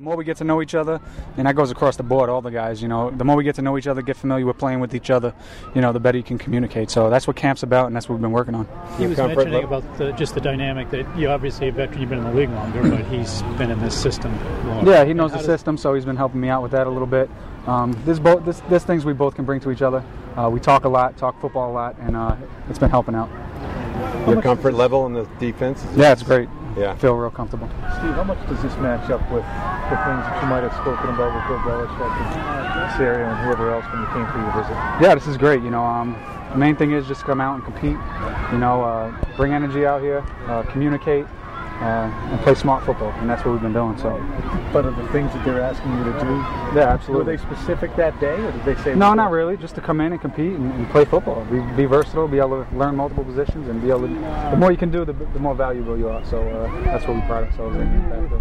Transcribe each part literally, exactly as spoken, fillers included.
more we get to know each other, and that goes across the board, all the guys, you know, the more we get to know each other, get familiar with playing with each other, you know, the better you can communicate. So that's what camp's about, and that's what we've been working on. He was mentioning about the, just the dynamic that you obviously a veteran, you've been in the league longer, but he's been in this system longer. Yeah, he knows the system, so he's been helping me out with that a little bit. Um, there's, both, there's, there's things we both can bring to each other. Uh, we talk a lot, talk football a lot, and uh, it's been helping out. Your comfort level in the defense? Is yeah, it's great. Yeah. I feel real comfortable. Steve, how much does this match up with the things that you might have spoken about with Bill Belichick and Caserio and whoever else when you came for your visit? Yeah, this is great. You know, um, the main thing is just come out and compete. You know, uh, bring energy out here, uh, communicate, uh, and play smart football, and that's what we've been doing. So, but are the things that they're asking you to do, yeah, absolutely. Were they specific that day, or did they say? No, not really. Just to come in and compete and, and play football. Be, be versatile, be able to learn multiple positions, and be able to. The more you can do, the, the more valuable you are. So uh, that's what we pride ourselves in.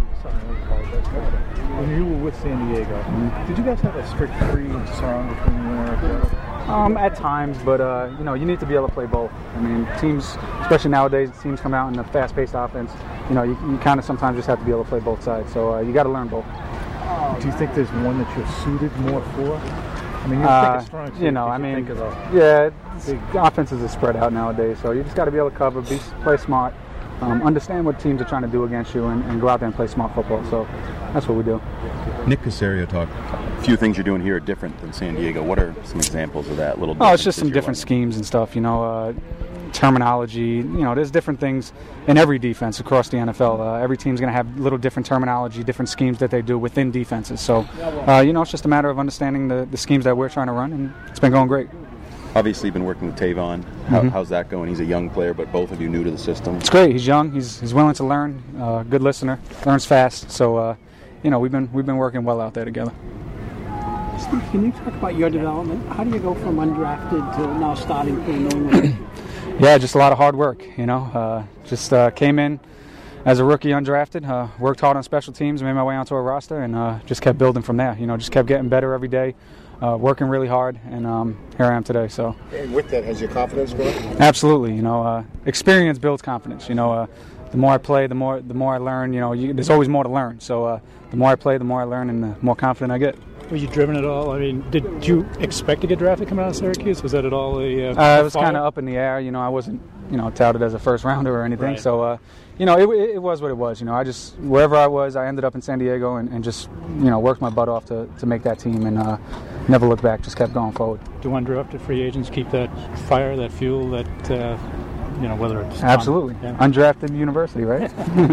When you were with San Diego, mm-hmm. did you guys have a strict three song between you and Eric? Um, at times, but uh, you know, you need to be able to play both. I mean, teams, especially nowadays, teams come out in a fast-paced offense. You know, you, you kind of sometimes just have to be able to play both sides. So uh, you got to learn both. Do you think there's one that you're suited more for? I mean, you uh, think of strong safety, you know, I mean, think of a yeah, the offenses are spread out nowadays, so you just got to be able to cover, be play smart, um, understand what teams are trying to do against you, and, and go out there and play smart football. So that's what we do. Nick Caserio talked. A few things you're doing here are different than San Diego. What are some examples of that? Little. Oh, it's just some different schemes and stuff. You know, uh, terminology. You know, there's different things in every defense across the N F L. Uh, every team's going to have little different terminology, different schemes that they do within defenses. So, uh, you know, it's just a matter of understanding the, the schemes that we're trying to run, and it's been going great. Obviously, you've been working with Tavon. How, mm-hmm. How's that going? He's a young player, but both of you new to the system. It's great. He's young. He's he's willing to learn. Uh, good listener. Learns fast. So, uh, you know, we've been we've been working well out there together. Steve, can you talk about your development? How do you go from undrafted to now starting for New England? Yeah, just a lot of hard work. You know, uh, just uh, came in as a rookie, undrafted. Uh, worked hard on special teams, made my way onto a roster, and uh, just kept building from there. You know, just kept getting better every day. Uh, working really hard, and um, here I am today. So, and with that, has your confidence grown? Absolutely. You know, uh, experience builds confidence. You know, uh, the more I play, the more the more I learn. You know, you, there's always more to learn. So, uh, the more I play, the more I learn, and the more confident I get. Were you driven at all? I mean, did you expect to get drafted coming out of Syracuse? Was that at all a? Uh, uh, it was kind of up in the air. You know, I wasn't, you know, touted as a first rounder or anything. Right. So, uh, you know, it, it was what it was. You know, I just wherever I was, I ended up in San Diego and, and just, you know, worked my butt off to, to make that team and uh, never looked back. Just kept going forward. Do undrafted free agents keep that fire, that fuel, that uh, you know, whether it's absolutely yeah. undrafted university, right?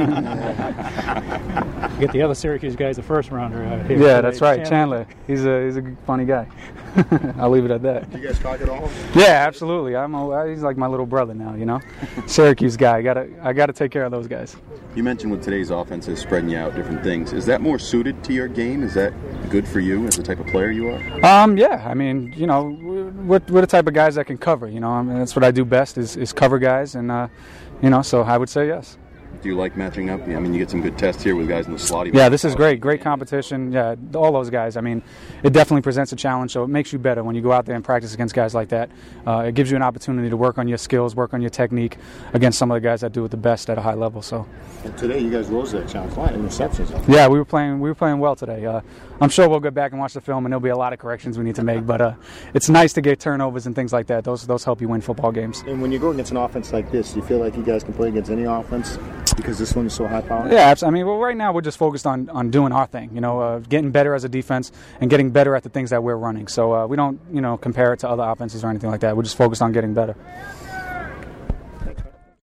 Get the other Syracuse guy's a first rounder out here. Yeah, that's right, Chandler. Chandler. He's a he's a funny guy. I'll leave it at that. Do you guys talk at all? Yeah, absolutely. I'm a, he's like my little brother now, you know. Syracuse guy. I gotta I gotta take care of those guys. You mentioned with today's offenses spreading you out different things. Is that more suited to your game? Is that good for you as the type of player you are? Um, yeah. I mean, you know, we're, we're the type of guys that can cover. You know, I mean, that's what I do best is, is cover guys, and uh, you know, so I would say yes. Do you like matching up? I mean, you get some good tests here with guys in the slot. Yeah, this is great. Great competition. Yeah, all those guys. I mean, it definitely presents a challenge, so it makes you better when you go out there and practice against guys like that. Uh, it gives you an opportunity to work on your skills, work on your technique against some of the guys that do it the best at a high level. So. And today, you guys rose that challenge. A lot of interceptions. Yeah, we were playing. We were playing well today. Uh, I'm sure we'll go back and watch the film, and there'll be a lot of corrections we need to make. But uh, it's nice to get turnovers and things like that. Those those help you win football games. And when you go against an offense like this, you feel like you guys can play against any offense because this one is so high powered? Yeah, I mean, well, right now we're just focused on, on doing our thing. You know, uh, getting better as a defense and getting better at the things that we're running. So uh, we don't, you know, compare it to other offenses or anything like that. We're just focused on getting better.